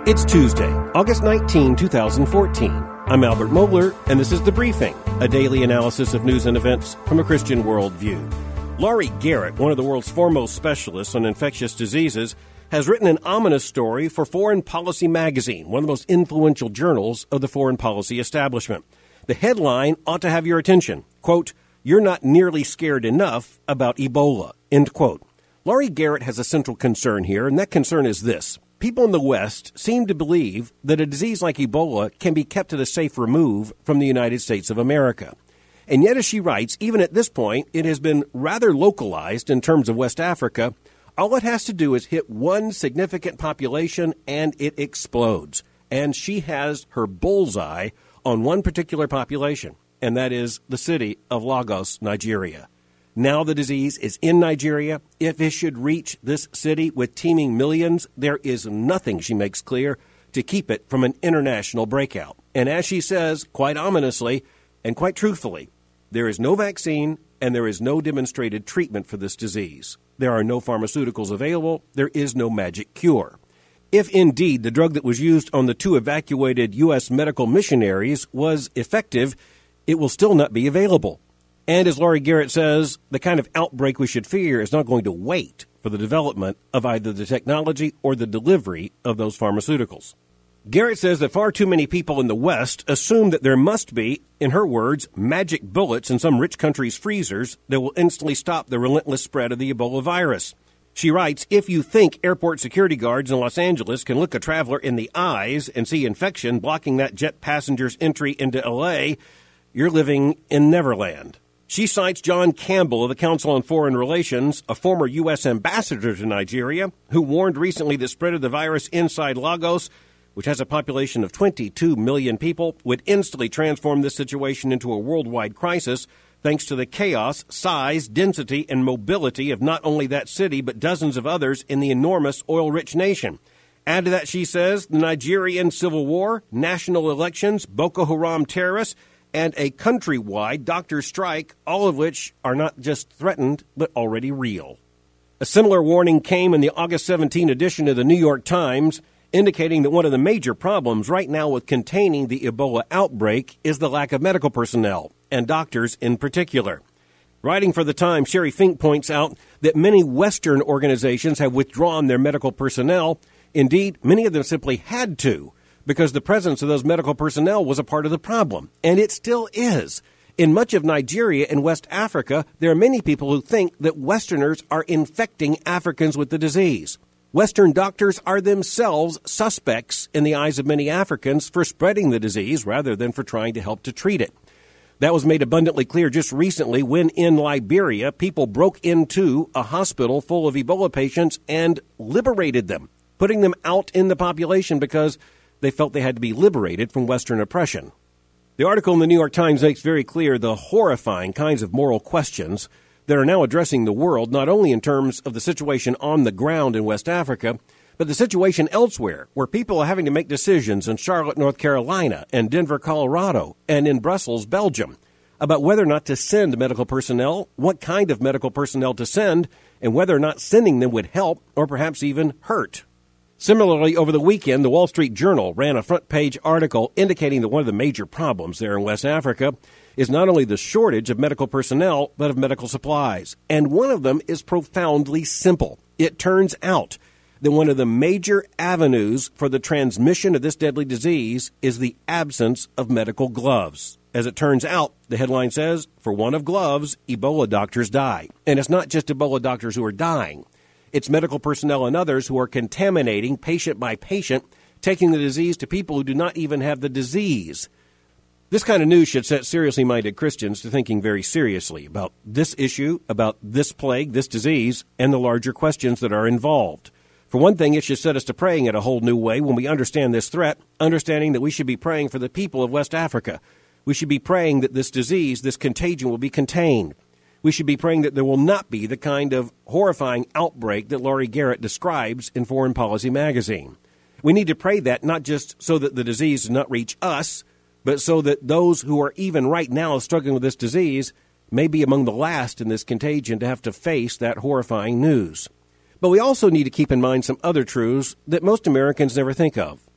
It's Tuesday, August 19, 2014. I'm Albert Mohler, and this is The Briefing, a daily analysis of news and events from a Christian worldview. Laurie Garrett, one of the world's foremost specialists on infectious diseases, has written an ominous story for Foreign Policy magazine, one of the most influential journals of the foreign policy establishment. The headline ought to have your attention. Quote, "You're not nearly scared enough about Ebola," end quote. Laurie Garrett has a central concern here, and that concern is this. People in the West seem to believe that a disease like Ebola can be kept at a safe remove from the United States of America. And yet, as she writes, even at this point, it has been rather localized in terms of West Africa. All it has to do is hit one significant population and it explodes. And she has her bullseye on one particular population, and that is the city of Lagos, Nigeria. Now the disease is in Nigeria. If it should reach this city with teeming millions, there is nothing, she makes clear, to keep it from an international breakout. And as she says, quite ominously and quite truthfully, there is no vaccine and there is no demonstrated treatment for this disease. There are no pharmaceuticals available. There is no magic cure. If indeed the drug that was used on the two evacuated U.S. medical missionaries was effective, it will still not be available. And as Laurie Garrett says, the kind of outbreak we should fear is not going to wait for the development of either the technology or the delivery of those pharmaceuticals. Garrett says that far too many people in the West assume that there must be, in her words, magic bullets in some rich country's freezers that will instantly stop the relentless spread of the Ebola virus. She writes, if you think airport security guards in Los Angeles can look a traveler in the eyes and see infection blocking that jet passenger's entry into L.A., you're living in Neverland. She cites John Campbell of the Council on Foreign Relations, a former U.S. ambassador to Nigeria, who warned recently the spread of the virus inside Lagos, which has a population of 22 million people, would instantly transform this situation into a worldwide crisis, thanks to the chaos, size, density, and mobility of not only that city, but dozens of others in the enormous oil-rich nation. Add to that, she says, the Nigerian civil war, national elections, Boko Haram terrorists, and a countrywide doctor strike, all of which are not just threatened, but already real. A similar warning came in the August 17 edition of the New York Times, indicating that one of the major problems right now with containing the Ebola outbreak is the lack of medical personnel, and doctors in particular. Writing for the Times, Sherry Fink points out that many Western organizations have withdrawn their medical personnel. Indeed, many of them simply had to, because the presence of those medical personnel was a part of the problem, and it still is. In much of Nigeria and West Africa, there are many people who think that Westerners are infecting Africans with the disease. Western doctors are themselves suspects in the eyes of many Africans for spreading the disease rather than for trying to help to treat it. That was made abundantly clear just recently when in Liberia, people broke into a hospital full of Ebola patients and liberated them, putting them out in the population because they felt they had to be liberated from Western oppression. The article in the New York Times makes very clear the horrifying kinds of moral questions that are now addressing the world, not only in terms of the situation on the ground in West Africa, but the situation elsewhere, where people are having to make decisions in Charlotte, North Carolina, and Denver, Colorado, and in Brussels, Belgium, about whether or not to send medical personnel, what kind of medical personnel to send, and whether or not sending them would help or perhaps even hurt. Similarly, over the weekend, the Wall Street Journal ran a front-page article indicating that one of the major problems there in West Africa is not only the shortage of medical personnel, but of medical supplies. And one of them is profoundly simple. It turns out that one of the major avenues for the transmission of this deadly disease is the absence of medical gloves. As it turns out, the headline says, for want of gloves, Ebola doctors die. And it's not just Ebola doctors who are dying. It's medical personnel and others who are contaminating patient by patient, taking the disease to people who do not even have the disease. This kind of news should set seriously minded Christians to thinking very seriously about this issue, about this plague, this disease, and the larger questions that are involved. For one thing, it should set us to praying in a whole new way when we understand this threat, understanding that we should be praying for the people of West Africa. We should be praying that this disease, this contagion, will be contained. We should be praying that there will not be the kind of horrifying outbreak that Laurie Garrett describes in Foreign Policy magazine. We need to pray that not just so that the disease does not reach us, but so that those who are even right now struggling with this disease may be among the last in this contagion to have to face that horrifying news. But we also need to keep in mind some other truths that most Americans never think of.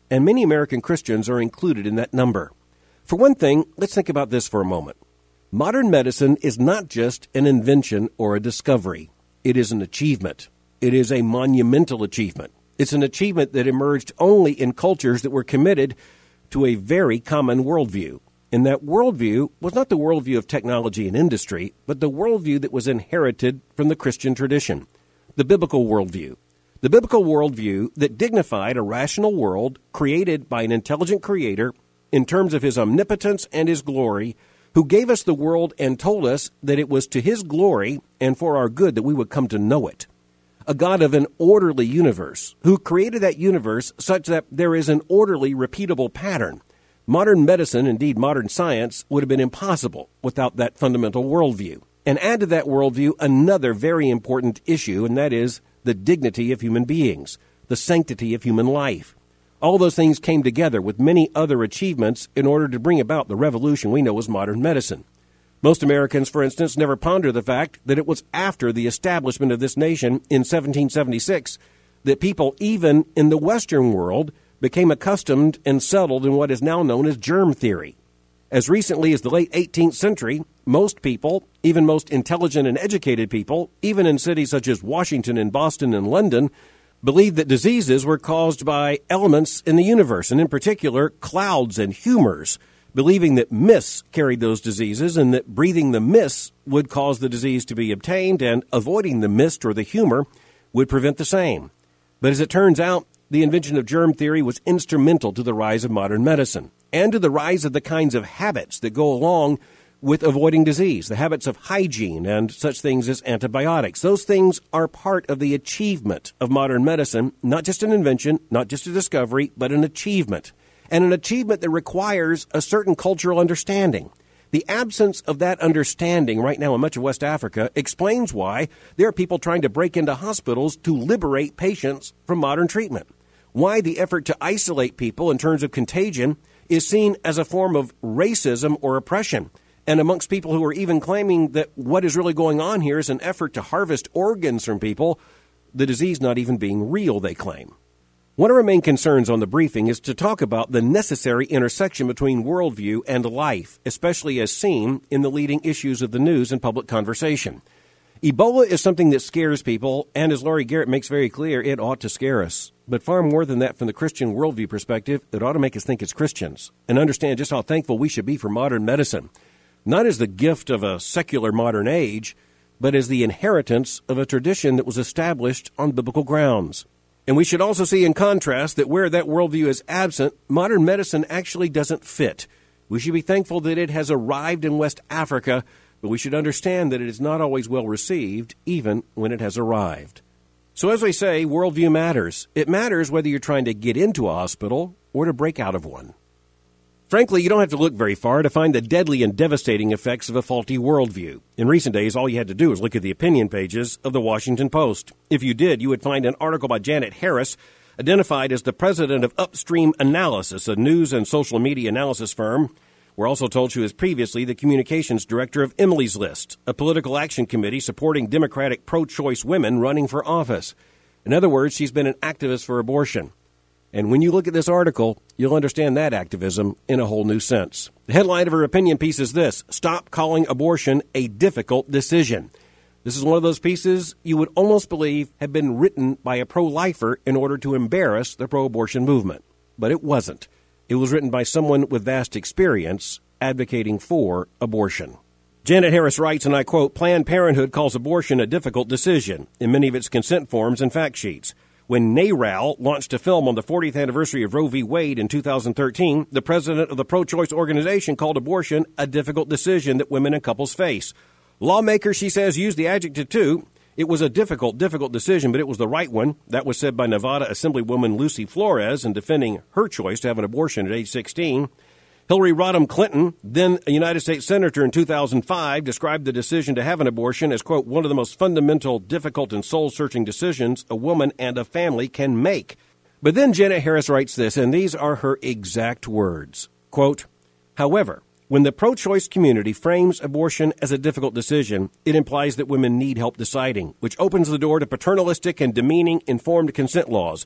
and many American Christians are included in that number. For one thing, let's think about this for a moment. Modern medicine is not just an invention or a discovery. It is an achievement. It is a monumental achievement. It's an achievement that emerged only in cultures that were committed to a very common worldview. And that worldview was not the worldview of technology and industry, but the worldview that was inherited from the Christian tradition, the biblical worldview. The biblical worldview that dignified a rational world created by an intelligent creator in terms of his omnipotence and his glory, who gave us the world and told us that it was to his glory and for our good that we would come to know it. A God of an orderly universe, who created that universe such that there is an orderly, repeatable pattern. Modern medicine, indeed modern science, would have been impossible without that fundamental worldview. And add to that worldview another very important issue, and that is the dignity of human beings, the sanctity of human life. All those things came together with many other achievements in order to bring about the revolution we know as modern medicine. Most Americans, for instance, never ponder the fact that it was after the establishment of this nation in 1776 that people, even in the Western world, became accustomed and settled in what is now known as germ theory. As recently as the late 18th century, most people, even most intelligent and educated people, even in cities such as Washington and Boston and London, believed that diseases were caused by elements in the universe, and in particular, clouds and humors, believing that mists carried those diseases and that breathing the mists would cause the disease to be obtained and avoiding the mist or the humor would prevent the same. But as it turns out, the invention of germ theory was instrumental to the rise of modern medicine and to the rise of the kinds of habits that go along with avoiding disease, the habits of hygiene and such things as antibiotics. Those things are part of the achievement of modern medicine, not just an invention, not just a discovery, but an achievement. And an achievement that requires a certain cultural understanding. The absence of that understanding right now in much of West Africa explains why there are people trying to break into hospitals to liberate patients from modern treatment. Why the effort to isolate people in terms of contagion is seen as a form of racism or oppression. And amongst people who are even claiming that what is really going on here is an effort to harvest organs from people, the disease not even being real, they claim. One of our main concerns on the briefing is to talk about the necessary intersection between worldview and life, especially as seen in the leading issues of the news and public conversation. Ebola is something that scares people, and as Laurie Garrett makes very clear, it ought to scare us. But far more than that, from the Christian worldview perspective, it ought to make us think as Christians and understand just how thankful we should be for modern medicine, not as the gift of a secular modern age, but as the inheritance of a tradition that was established on biblical grounds. And we should also see in contrast that where that worldview is absent, modern medicine actually doesn't fit. We should be thankful that it has arrived in West Africa, but we should understand that it is not always well received, even when it has arrived. So as we say, worldview matters. It matters whether you're trying to get into a hospital or to break out of one. Frankly, you don't have to look very far to find the deadly and devastating effects of a faulty worldview. In recent days, all you had to do was look at the opinion pages of the Washington Post. If you did, you would find an article by Janet Harris, identified as the president of Upstream Analysis, a news and social media analysis firm. We're also told she was previously the communications director of Emily's List, a political action committee supporting Democratic pro-choice women running for office. In other words, she's been an activist for abortion. And when you look at this article, you'll understand that activism in a whole new sense. The headline of her opinion piece is this: Stop calling abortion a difficult decision. This is one of those pieces you would almost believe had been written by a pro-lifer in order to embarrass the pro-abortion movement. But it wasn't. It was written by someone with vast experience advocating for abortion. Janet Harris writes, and I quote, Planned Parenthood calls abortion a difficult decision in many of its consent forms and fact sheets. When NARAL launched a film on the 40th anniversary of Roe v. Wade in 2013, the president of the pro-choice organization called abortion a difficult decision that women and couples face. Lawmakers, she says, used the adjective too. It was a difficult decision, but it was the right one. That was said by Nevada Assemblywoman Lucy Flores in defending her choice to have an abortion at age 16. Hillary Rodham Clinton, then a United States Senator in 2005, described the decision to have an abortion as, quote, one of the most fundamental, difficult, and soul-searching decisions a woman and a family can make. But then Janet Harris writes this, and these are her exact words, quote, however, when the pro-choice community frames abortion as a difficult decision, it implies that women need help deciding, which opens the door to paternalistic and demeaning informed consent laws.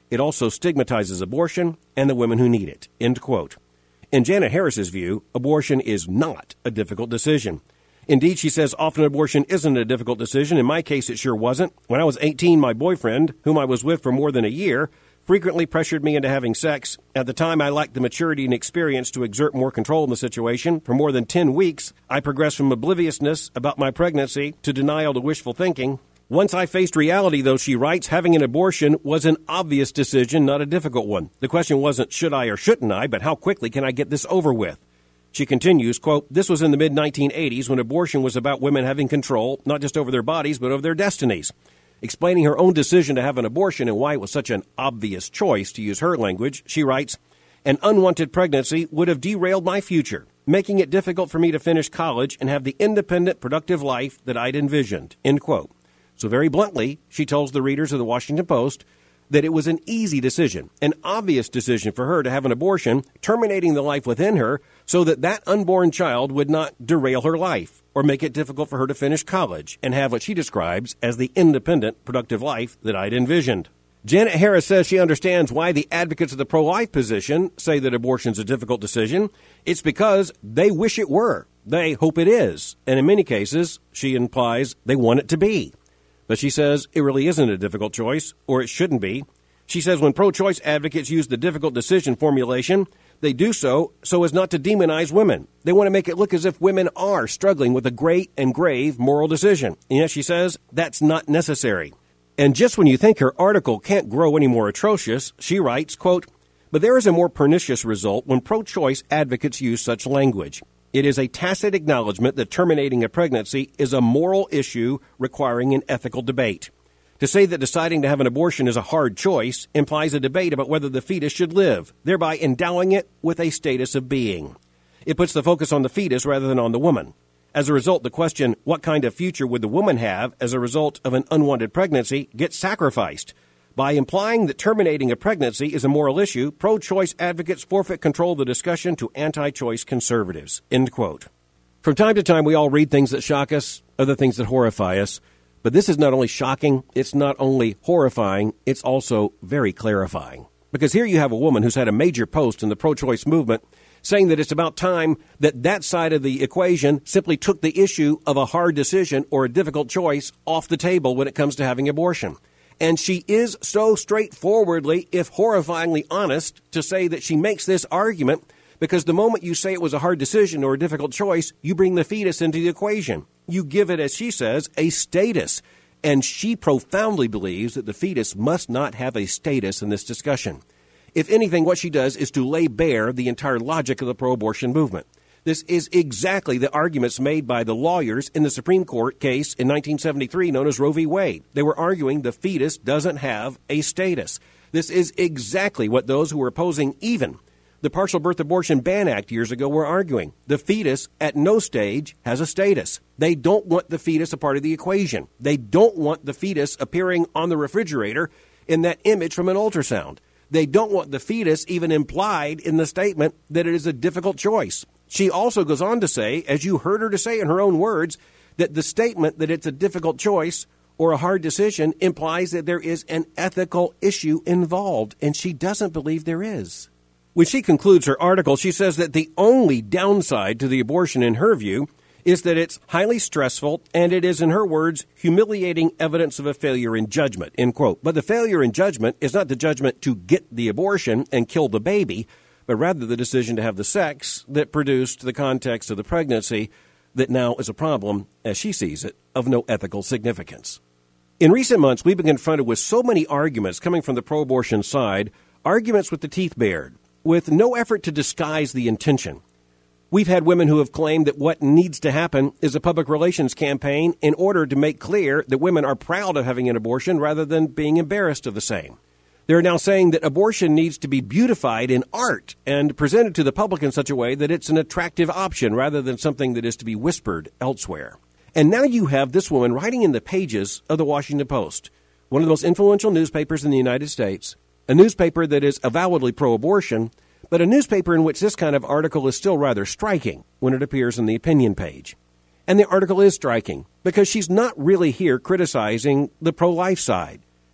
It also stigmatizes abortion and the women who need it." End quote. In Janet Harris's view, abortion is not a difficult decision. Indeed, she says often abortion isn't a difficult decision. In my case, it sure wasn't. When I was 18, my boyfriend, whom I was with for more than a year, frequently pressured me into having sex. At the time, I lacked the maturity and experience to exert more control in the situation. For more than 10 weeks, I progressed from obliviousness about my pregnancy to denial to wishful thinking. Once I faced reality, though, she writes, having an abortion was an obvious decision, not a difficult one. The question wasn't should I or shouldn't I, but how quickly can I get this over with? She continues, quote, "This was in the mid-1980s when abortion was about women having control, not just over their bodies, but over their destinies." Explaining her own decision to have an abortion and why it was such an obvious choice, to use her language, she writes, "An unwanted pregnancy would have derailed my future, making it difficult for me to finish college and have the independent, productive life that I'd envisioned." End quote. So very bluntly, she tells the readers of the Washington Post that it was an easy decision, an obvious decision for her to have an abortion, terminating the life within her so that that unborn child would not derail her life or make it difficult for her to finish college and have what she describes as the independent, productive life that I'd envisioned. Janet Harris says she understands why the advocates of the pro-life position say that abortion's a difficult decision. It's because they wish it were. They hope it is. And in many cases, she implies, they want it to be. But she says it really isn't a difficult choice, or it shouldn't be. She says when pro-choice advocates use the difficult decision formulation, they do so as not to demonize women. They want to make it look as if women are struggling with a great and grave moral decision. And yet she says that's not necessary. And just when you think her article can't grow any more atrocious, she writes, quote, "But there is a more pernicious result when pro-choice advocates use such language. It is a tacit acknowledgement that terminating a pregnancy is a moral issue requiring an ethical debate. To say that deciding to have an abortion is a hard choice implies a debate about whether the fetus should live, thereby endowing it with a status of being. It puts the focus on the fetus rather than on the woman. As a result, the question, what kind of future would the woman have as a result of an unwanted pregnancy, gets sacrificed. By implying that terminating a pregnancy is a moral issue, pro-choice advocates forfeit control of the discussion to anti-choice conservatives." End quote. From time to time, we all read things that shock us, other things that horrify us. But this is not only shocking, it's not only horrifying, it's also very clarifying. Because here you have a woman who's had a major post in the pro-choice movement saying that it's about time that that side of the equation simply took the issue of a hard decision or a difficult choice off the table when it comes to having abortion. And she is so straightforwardly, if horrifyingly honest, to say that she makes this argument because the moment you say it was a hard decision or a difficult choice, you bring the fetus into the equation. You give it, as she says, a status. And she profoundly believes that the fetus must not have a status in this discussion. If anything, what she does is to lay bare the entire logic of the pro-abortion movement. This is exactly the arguments made by the lawyers in the Supreme Court case in 1973 known as Roe v. Wade. They were arguing the fetus doesn't have a status. This is exactly what those who were opposing even the Partial Birth Abortion Ban Act years ago were arguing. The fetus at no stage has a status. They don't want the fetus a part of the equation. They don't want the fetus appearing on the refrigerator in that image from an ultrasound. They don't want the fetus even implied in the statement that it is a difficult choice. She also goes on to say, as you heard her to say in her own words, that the statement that it's a difficult choice or a hard decision implies that there is an ethical issue involved, and she doesn't believe there is. When she concludes her article, she says that the only downside to the abortion, in her view, is that it's highly stressful, and it is, in her words, humiliating evidence of a failure in judgment, end quote. But the failure in judgment is not the judgment to get the abortion and kill the baby, but rather the decision to have the sex that produced the context of the pregnancy that now is a problem, as she sees it, of no ethical significance. In recent months, we've been confronted with so many arguments coming from the pro-abortion side, arguments with the teeth bared, with no effort to disguise the intention. We've had women who have claimed that what needs to happen is a public relations campaign in order to make clear that women are proud of having an abortion rather than being embarrassed of the same. They're now saying that abortion needs to be beautified in art and presented to the public in such a way that it's an attractive option rather than something that is to be whispered elsewhere. And now you have this woman writing in the pages of the Washington Post, one of the most influential newspapers in the United States, a newspaper that is avowedly pro-abortion, but a newspaper in which this kind of article is still rather striking when it appears in the opinion page. And the article is striking because she's not really here criticizing the pro-life side.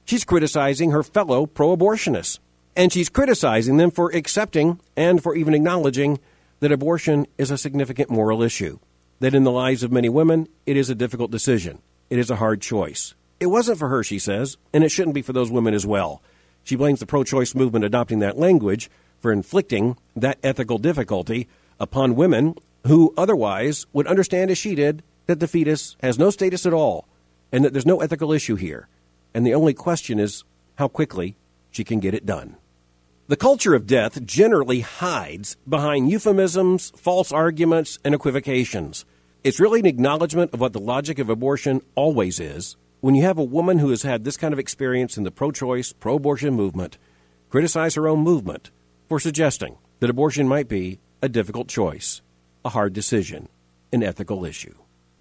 She's criticizing her fellow pro-abortionists. And she's criticizing them for accepting and for even acknowledging that abortion is a significant moral issue. That in the lives of many women, it is a difficult decision. It is a hard choice. It wasn't for her, she says, and it shouldn't be for those women as well. She blames the pro-choice movement adopting that language for inflicting that ethical difficulty upon women who otherwise would understand, as she did, that the fetus has no status at all and that there's no ethical issue here. And the only question is how quickly she can get it done. The culture of death generally hides behind euphemisms, false arguments, and equivocations. It's really an acknowledgement of what the logic of abortion always is. When you have a woman who has had this kind of experience in the pro-choice, pro-abortion movement, criticize her own movement for suggesting that abortion might be a difficult choice, a hard decision, an ethical issue.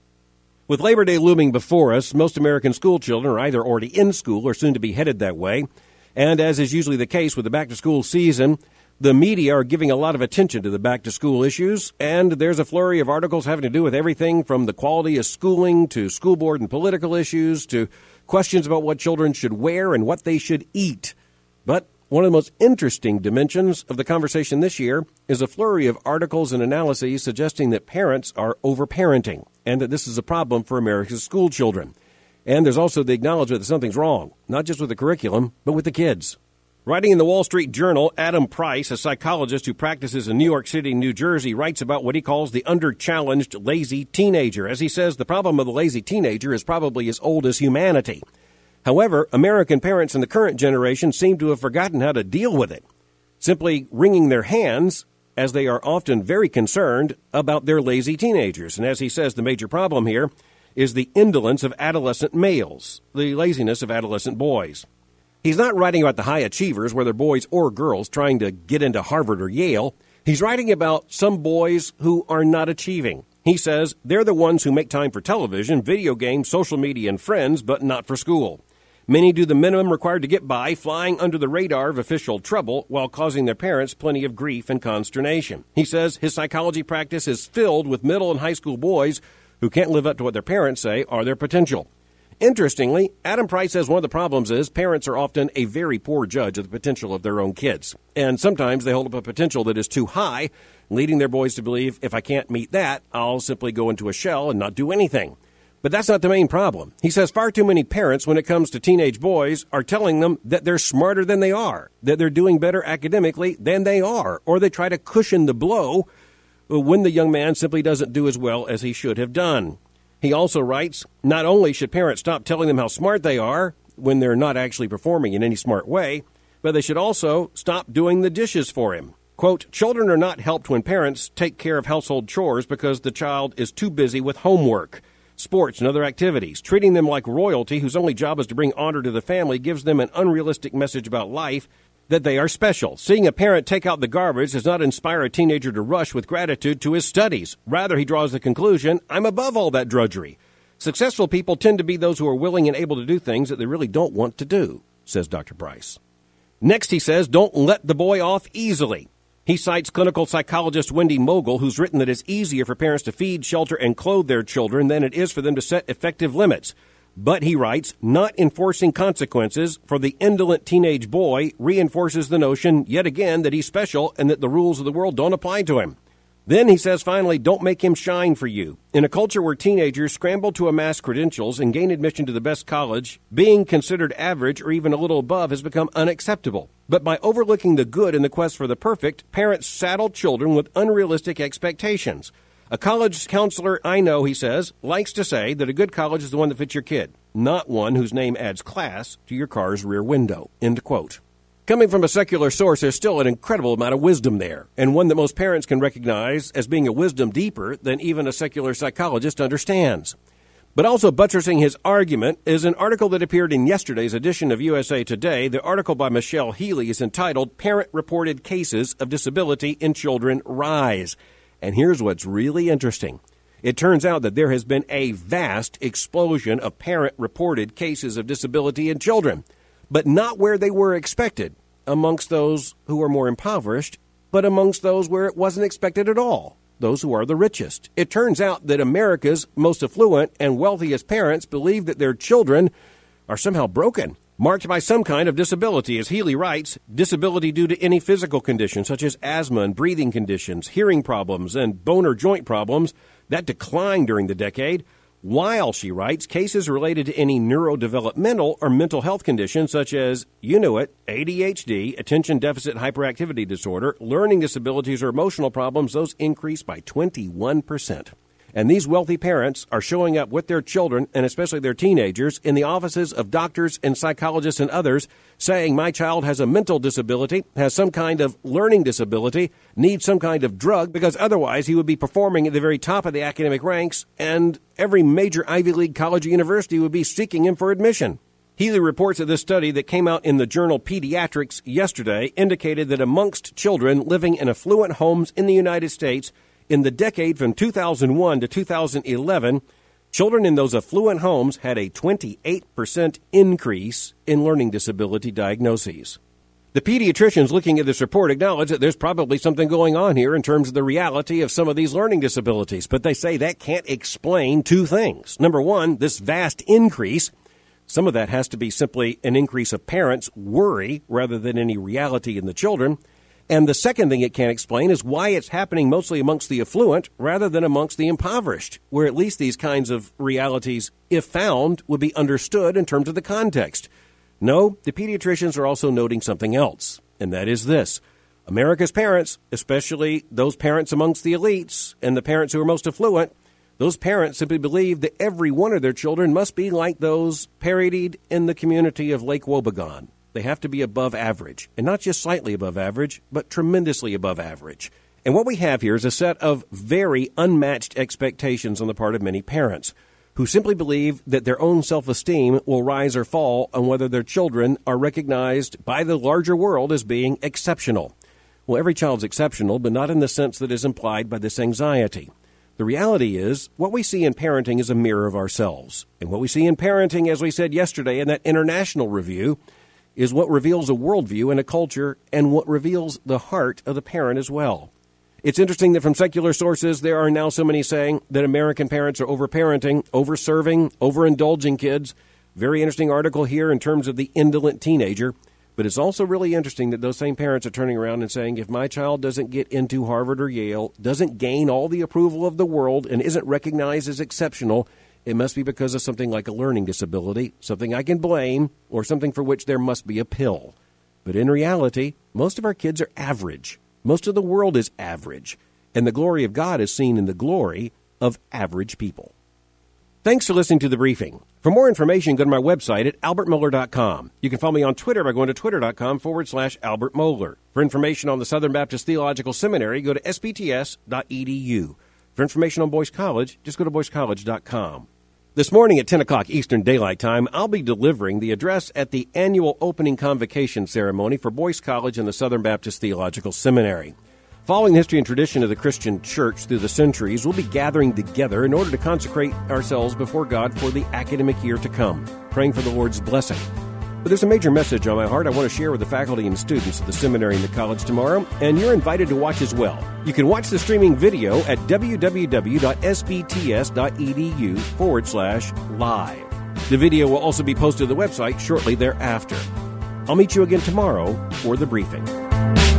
With Labor Day looming before us, most American school children are either already in school or soon to be headed that way. And as is usually the case with the back-to-school season, the media are giving a lot of attention to the back-to-school issues, and there's a flurry of articles having to do with everything from the quality of schooling to school board and political issues to questions about what children should wear and what they should eat. But one of the most interesting dimensions of the conversation this year is a flurry of articles and analyses suggesting that parents are overparenting and that this is a problem for America's school children. And there's also the acknowledgement that something's wrong, not just with the curriculum, but with the kids. Writing in the Wall Street Journal, Adam Price, a psychologist who practices in New York City, New Jersey, writes about what he calls the under-challenged lazy teenager. As he says, the problem of the lazy teenager is probably as old as humanity. However, American parents in the current generation seem to have forgotten how to deal with it, simply wringing their hands as they are often very concerned about their lazy teenagers. And as he says, the major problem here is the indolence of adolescent males, the laziness of adolescent boys. He's not writing about the high achievers, whether boys or girls, trying to get into Harvard or Yale. He's writing about some boys who are not achieving. He says they're the ones who make time for television, video games, social media, and friends, but not for school. Many do the minimum required to get by, flying under the radar of official trouble while causing their parents plenty of grief and consternation. He says his psychology practice is filled with middle and high school boys who can't live up to what their parents say are their potential. Interestingly, Adam Price says one of the problems is parents are often a very poor judge of the potential of their own kids. And sometimes they hold up a potential that is too high, leading their boys to believe, if I can't meet that, I'll simply go into a shell and not do anything. But that's not the main problem. He says far too many parents, when it comes to teenage boys, are telling them that they're smarter than they are, that they're doing better academically than they are, or they try to cushion the blow when the young man simply doesn't do as well as he should have done. He also writes, not only should parents stop telling them how smart they are when they're not actually performing in any smart way, but they should also stop doing the dishes for him. Quote, children are not helped when parents take care of household chores because the child is too busy with homework, sports, and other activities. Treating them like royalty, whose only job is to bring honor to the family, gives them an unrealistic message about life, that they are special. Seeing a parent take out the garbage does not inspire a teenager to rush with gratitude to his studies. Rather, he draws the conclusion, I'm above all that drudgery. Successful people tend to be those who are willing and able to do things that they really don't want to do, says Dr. Price. Next, he says, don't let the boy off easily. He cites clinical psychologist Wendy Mogul, who's written that it's easier for parents to feed, shelter, and clothe their children than it is for them to set effective limits. But, he writes, not enforcing consequences for the indolent teenage boy reinforces the notion, yet again, that he's special and that the rules of the world don't apply to him. Then, he says, finally, don't make him shine for you. In a culture where teenagers scramble to amass credentials and gain admission to the best college, being considered average or even a little above has become unacceptable. But by overlooking the good in the quest for the perfect, parents saddle children with unrealistic expectations. A college counselor I know, he says, likes to say that a good college is the one that fits your kid, not one whose name adds class to your car's rear window. End quote. Coming from a secular source, there's still an incredible amount of wisdom there, and one that most parents can recognize as being a wisdom deeper than even a secular psychologist understands. But also buttressing his argument is an article that appeared in yesterday's edition of USA Today. The article by Michelle Healy is entitled, Parent-Reported Cases of Disability in Children Rise. And here's what's really interesting. It turns out that there has been a vast explosion of parent-reported cases of disability in children, but not where they were expected, amongst those who are more impoverished, but amongst those where it wasn't expected at all, those who are the richest. It turns out that America's most affluent and wealthiest parents believe that their children are somehow broken, marked by some kind of disability. As Healy writes, disability due to any physical condition such as asthma and breathing conditions, hearing problems, and bone or joint problems, that declined during the decade. While, she writes, cases related to any neurodevelopmental or mental health conditions such as, you knew it, ADHD, attention deficit hyperactivity disorder, learning disabilities or emotional problems, those increased by 21%. And these wealthy parents are showing up with their children, and especially their teenagers, in the offices of doctors and psychologists and others, saying my child has a mental disability, has some kind of learning disability, needs some kind of drug, because otherwise he would be performing at the very top of the academic ranks, and every major Ivy League college or university would be seeking him for admission. Healy reports that this study that came out in the journal Pediatrics yesterday indicated that amongst children living in affluent homes in the United States, in the decade from 2001 to 2011, children in those affluent homes had a 28% increase in learning disability diagnoses. The pediatricians looking at this report acknowledge that there's probably something going on here in terms of the reality of some of these learning disabilities, but they say that can't explain two things. Number one, this vast increase, some of that has to be simply an increase of parents' worry rather than any reality in the children. And the second thing it can't explain is why it's happening mostly amongst the affluent rather than amongst the impoverished, where at least these kinds of realities, if found, would be understood in terms of the context. No, the pediatricians are also noting something else, and that is this. America's parents, especially those parents amongst the elites and the parents who are most affluent, those parents simply believe that every one of their children must be like those parodied in the community of Lake Wobegon. They have to be above average, and not just slightly above average, but tremendously above average. And what we have here is a set of very unmatched expectations on the part of many parents who simply believe that their own self-esteem will rise or fall on whether their children are recognized by the larger world as being exceptional. Well, every child's exceptional, but not in the sense that is implied by this anxiety. The reality is, what we see in parenting is a mirror of ourselves. And what we see in parenting, as we said yesterday in that international review, is what reveals a worldview and a culture and what reveals the heart of the parent as well. It's interesting that from secular sources, there are now so many saying that American parents are overparenting, overserving, overindulging kids. Very interesting article here in terms of the indolent teenager. But it's also really interesting that those same parents are turning around and saying, if my child doesn't get into Harvard or Yale, doesn't gain all the approval of the world, and isn't recognized as exceptional, it must be because of something like a learning disability, something I can blame, or something for which there must be a pill. But in reality, most of our kids are average. Most of the world is average. And the glory of God is seen in the glory of average people. Thanks for listening to The Briefing. For more information, go to my website at albertmohler.com. You can follow me on Twitter by going to twitter.com/Albert Mohler. For information on the Southern Baptist Theological Seminary, go to sbts.edu. For information on Boyce College, just go to boycecollege.com. This morning at 10 o'clock Eastern Daylight Time, I'll be delivering the address at the annual opening convocation ceremony for Boyce College and the Southern Baptist Theological Seminary. Following the history and tradition of the Christian church through the centuries, we'll be gathering together in order to consecrate ourselves before God for the academic year to come, praying for the Lord's blessing. But there's a major message on my heart I want to share with the faculty and students of the seminary and the college tomorrow, and you're invited to watch as well. You can watch the streaming video at www.sbts.edu/live. The video will also be posted to the website shortly thereafter. I'll meet you again tomorrow for The Briefing.